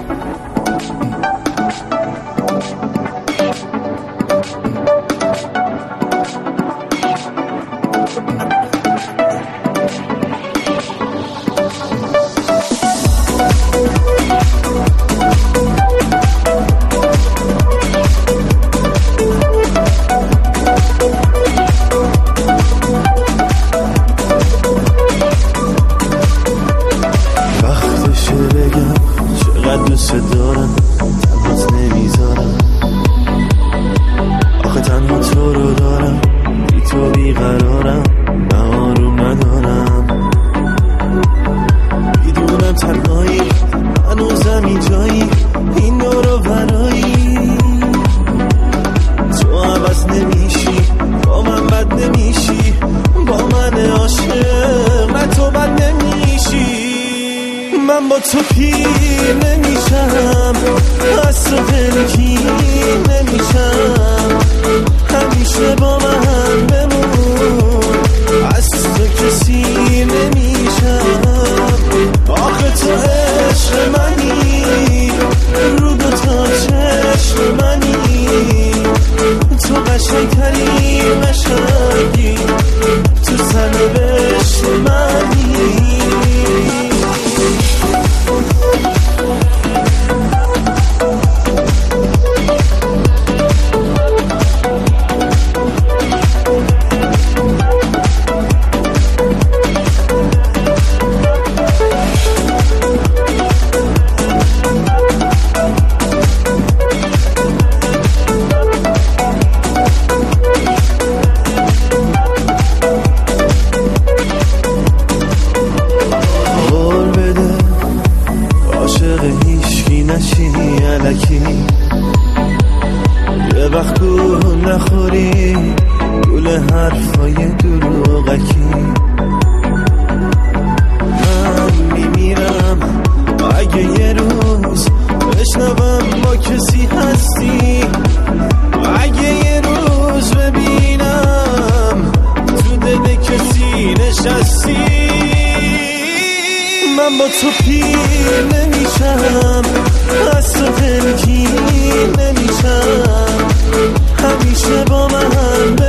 دوست دارم تنهات نمیذارم، آخه تنها تو رو دارم، بی تو بیقرارم، نه آروم ندارم. میدونم تنهایی هنوزم اینجایی، این دور و برایی، تو عوض نمیشی، با من بد نمیشی، با من عاشق نه تو بد نمیشی. من با تو پیر نمیشم، از تو دلگیر نمیشم، همیشه با من بمون، از تو کسی نمیشم. آخه تو عشق منی، رو دو تا چشم منی، تو قشنگترین قشنگی، تو سرنوشت منی. یه وقت گوه نخوری گول حرفای دروغکی، من میمیرم اگه یه روز بشنوم با کسی هستی، اگه یه روز ببینم تو دل کسی نشستی. من با تو پیر نمیشم، از تو دلگیر نمیشم، همیشه با من